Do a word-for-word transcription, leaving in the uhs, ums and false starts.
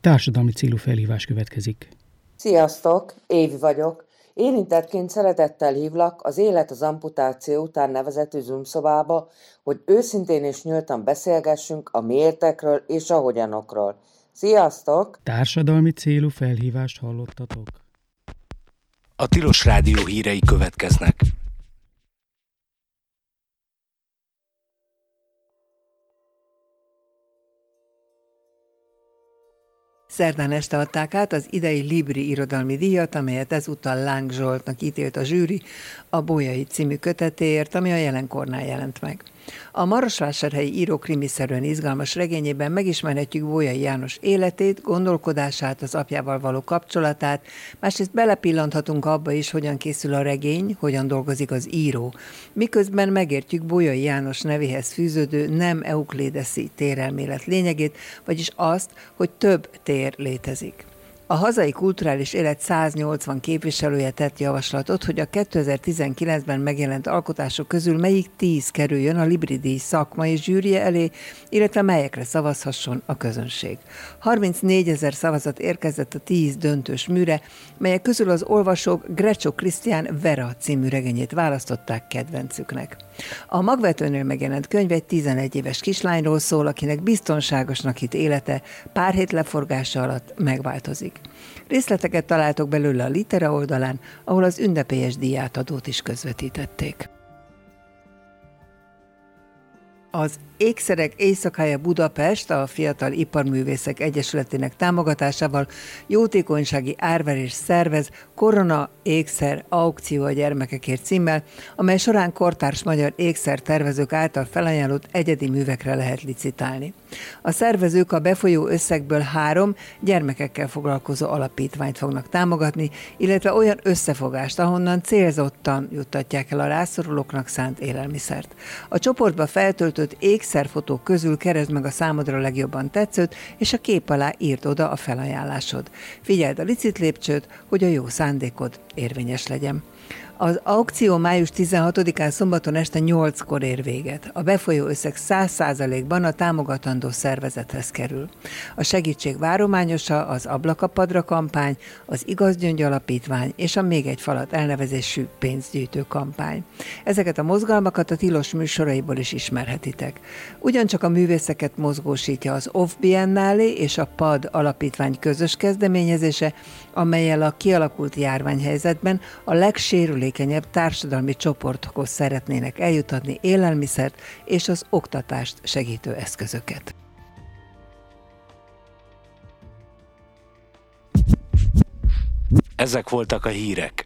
Társadalmi célú felhívás következik. Sziasztok, Évi vagyok. Érintettként szeretettel hívlak az Élet az amputáció után nevezetű Zoom szobába, hogy őszintén és nyíltan beszélgessünk a miértekről és a hogyanokról. Sziasztok! Társadalmi célú felhívást hallottatok. A Tilos Rádió hírei következnek. Szerdán este adták át az idei Libri irodalmi díjat, amelyet ezúttal Láng Zsoltnak ítélt a zsűri a Bolyai című kötetéért, ami a Jelenkornál jelent meg. A marosvásárhelyi író krimiszerűen izgalmas regényében megismerhetjük Bolyai János életét, gondolkodását, az apjával való kapcsolatát, másrészt belepillanthatunk abba is, hogyan készül a regény, hogyan dolgozik az író. Miközben megértjük Bolyai János nevéhez fűződő nem euklédeszi térelmélet lényegét, vagyis azt, hogy több tér létezik. A hazai kulturális élet száznyolcvan képviselője tett javaslatot, hogy a kétezer-tizenkilencben megjelent alkotások közül melyik tíz kerüljön a Libri-díj szakmai zsűrije elé, illetve melyekre szavazhasson a közönség. harmincnégyezer szavazat érkezett a tíz döntős műre, melyek közül az olvasók Grecsó Krisztián Vera című regényét választották kedvencüknek. A magvetőnél megjelent könyv egy tizenegy éves kislányról szól, akinek biztonságosnak hitt élete pár hét leforgása alatt megváltozik. Részleteket találtok belőle a Litera oldalán, ahol az ünnepélyes díjátadót is közvetítették. Az Ékszerek Éjszakája Budapest a Fiatal Iparművészek Egyesületének támogatásával jótékonysági árverés szervez Korona Ékszer Aukció a gyermekekért címmel, amely során kortárs magyar ékszertervezők által felajánlott egyedi művekre lehet licitálni. A szervezők a befolyó összegből három gyermekekkel foglalkozó alapítványt fognak támogatni, illetve olyan összefogást, ahonnan célzottan juttatják el a rászorulóknak szánt élelmiszert. A csoportba feltöltött ékszerfotók közül keresd meg a számodra legjobban tetszőt, és a kép alá írd oda a felajánlásod. Figyeld a licitlépcsőt, hogy a jó szándékod érvényes legyen. Az aukció május tizenhatodikán szombaton este nyolckor ér véget. A befolyó összeg száz százalékban a támogatandó szervezethez kerül. A segítség várományosa az Ablakapadra kampány, az Igaz Gyöngy Alapítvány és a Még egy falat elnevezésű pénzgyűjtő kampány. Ezeket a mozgalmakat a Tilos műsoraiból is ismerhetitek. Ugyancsak a művészeket mozgósítja az Off Biennálé és a Pad Alapítvány közös kezdeményezése, amellyel a kialakult járványhelyzetben a legsérülékenyebb társadalmi csoportokhoz szeretnének eljutatni élelmiszert és az oktatást segítő eszközöket. Ezek voltak a hírek.